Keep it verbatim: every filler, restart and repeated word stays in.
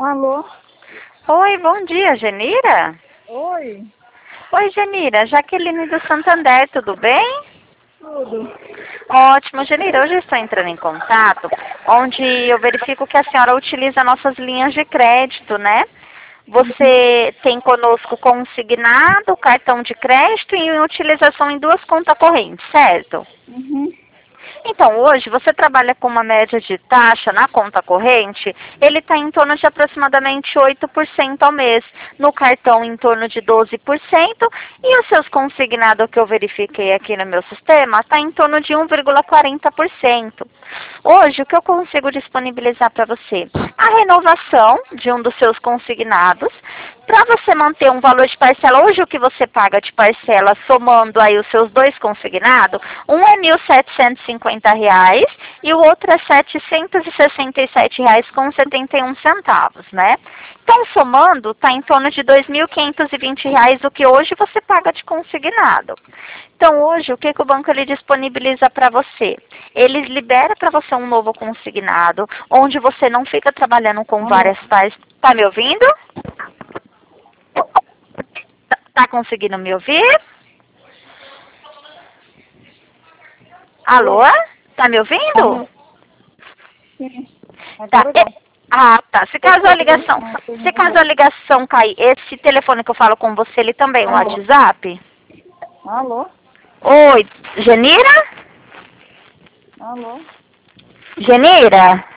Alô? Oi, bom dia, Genira? Oi, Oi, Genira, Jaqueline do Santander, tudo bem? tudo. Ótimo, Genira, hoje eu estou entrando em contato, onde eu verifico que a senhora utiliza nossas linhas de crédito, né? Você tem conosco consignado, cartão de crédito e utilização em duas contas correntes, certo? Uhum. Então, hoje, você trabalha com uma média de taxa na conta corrente, ele está em torno de aproximadamente oito por cento ao mês. No cartão, em torno de doze por cento. E os seus consignados, que eu verifiquei aqui no meu sistema, está em torno de um vírgula quarenta por cento. Hoje, o que eu consigo disponibilizar para você? A renovação de um dos seus consignados, para você manter um valor de parcela, hoje o que você paga de parcela, somando aí os seus dois consignados, um é mil setecentos e cinquenta reais e o outro é setecentos e sessenta e sete reais com setenta e um centavos, né? Então, somando, está em torno de dois mil quinhentos e vinte reais o que hoje você paga de consignado. Então, hoje, o que, que o banco ele disponibiliza para você? Ele libera para você um novo consignado, onde você não fica trabalhando com Alô? várias partes. Tá me ouvindo? Tá, tá conseguindo me ouvir? Alô? Alô? Tá me ouvindo? Alô? Sim. Tá. Agora E- tá. Ah, tá. Se Eu caso a tô fazendo ligação, uma coisa se no caso a ligação cair, esse telefone que eu falo com você, ele também é um Alô? WhatsApp? Alô? Oi, Genira? Alô? Genira?